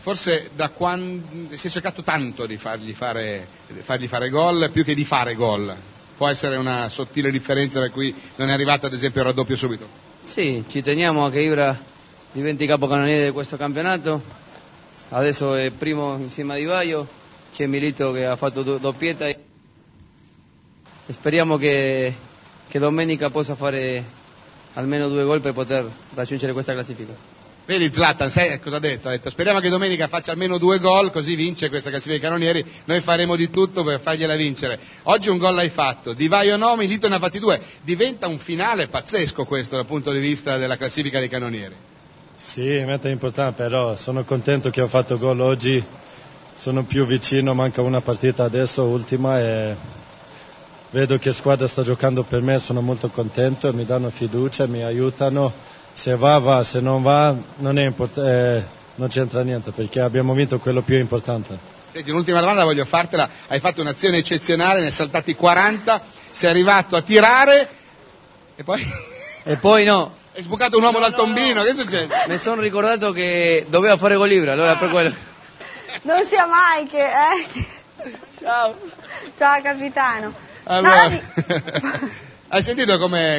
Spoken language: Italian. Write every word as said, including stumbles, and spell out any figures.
forse da quando si è cercato tanto di fargli fare, fargli fare gol più che di fare gol. Può essere una sottile differenza per cui non è arrivato ad esempio il raddoppio subito? Sì, ci teniamo a che Ibra diventi capocannoniere di questo campionato. Adesso è primo insieme a Di Vaio, c'è Milito che ha fatto do- doppietta e speriamo che, che domenica possa fare almeno due gol per poter raggiungere questa classifica. Vedi Zlatan, sai cosa ha detto? Ha detto speriamo che domenica faccia almeno due gol così vince questa classifica dei cannonieri, noi faremo di tutto per fargliela vincere. Oggi un gol l'hai fatto, Di Vaio no, Milito ne ha fatti due, diventa un finale pazzesco questo dal punto di vista della classifica dei cannonieri. Sì, è importante, però sono contento che ho fatto gol oggi, sono più vicino, manca una partita adesso, ultima, e vedo che squadra sta giocando per me, sono molto contento, mi danno fiducia, mi aiutano. Se va, va, se non va, non, è import- eh, non c'entra niente, perché abbiamo vinto quello più importante. Senti, un'ultima domanda voglio fartela, hai fatto un'azione eccezionale, ne hai saltati quaranta, sei arrivato a tirare e poi... E poi no. Hai sbucato un uomo no, dal tombino, no, no. Che è successo? Mi sono ricordato che doveva fare gol Ibra, allora per quello... Non sia mai che... Eh? Ciao. Ciao capitano. Allora... No, Hai sentito come